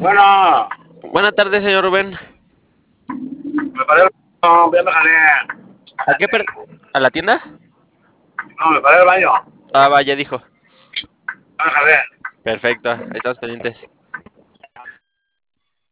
Bueno, Buenas tardes, señor Rubén. me paré el baño, voy a dejar ¿A qué per... ¿A la tienda? No, me paré el baño. Ah, vaya, dijo. Voy a dejar Perfecto, ahí estamos pendientes.